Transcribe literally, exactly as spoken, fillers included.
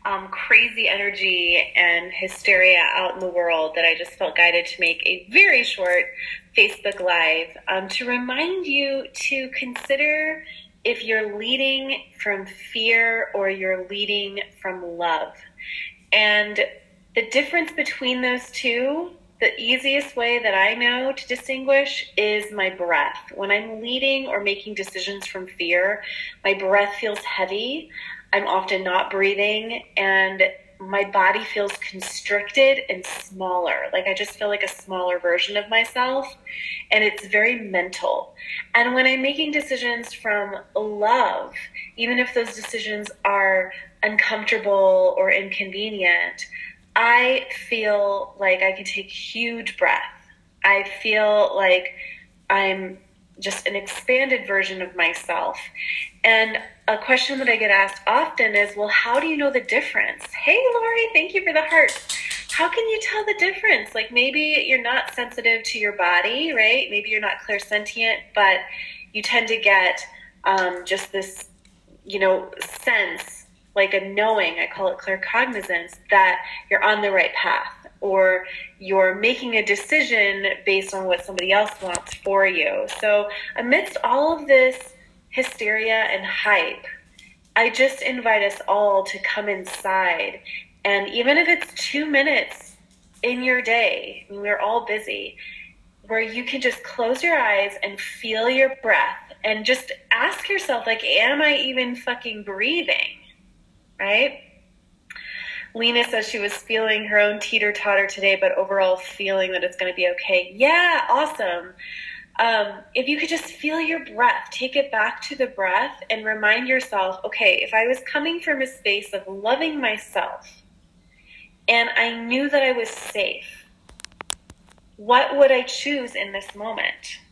um, crazy energy and hysteria out in the world that I just felt guided to make a very short Facebook Live um, to remind you to consider if you're leading from fear or you're leading from love. And the difference between those two, the easiest way that I know to distinguish is my breath. When I'm leading or making decisions from fear, my breath feels heavy. I'm often not breathing, and my body feels constricted and smaller. Like I just feel like a smaller version of myself, and it's very mental. And when I'm making decisions from love, even if those decisions are uncomfortable or inconvenient, I feel like I can take a huge breath. I feel like I'm just an expanded version of myself. And a question that I get asked often is, well, how do you know the difference? Hey, Lori, thank you for the heart. How can you tell the difference? Like maybe you're not sensitive to your body, right? Maybe you're not clairsentient, but you tend to get um, just this, you know, sense, like a knowing, I call it claircognizance, that you're on the right path, or you're making a decision based on what somebody else wants for you. So amidst all of this hysteria and hype, I just invite us all to come inside. And even if it's two minutes in your day, I mean, we're all busy, where you can just close your eyes and feel your breath and just ask yourself, like, am I even fucking breathing? Right? Lena says she was feeling her own teeter-totter today, but overall feeling that it's going to be okay. Yeah, awesome. Um, if you could just feel your breath, take it back to the breath and remind yourself, okay, if I was coming from a space of loving myself and I knew that I was safe, what would I choose in this moment?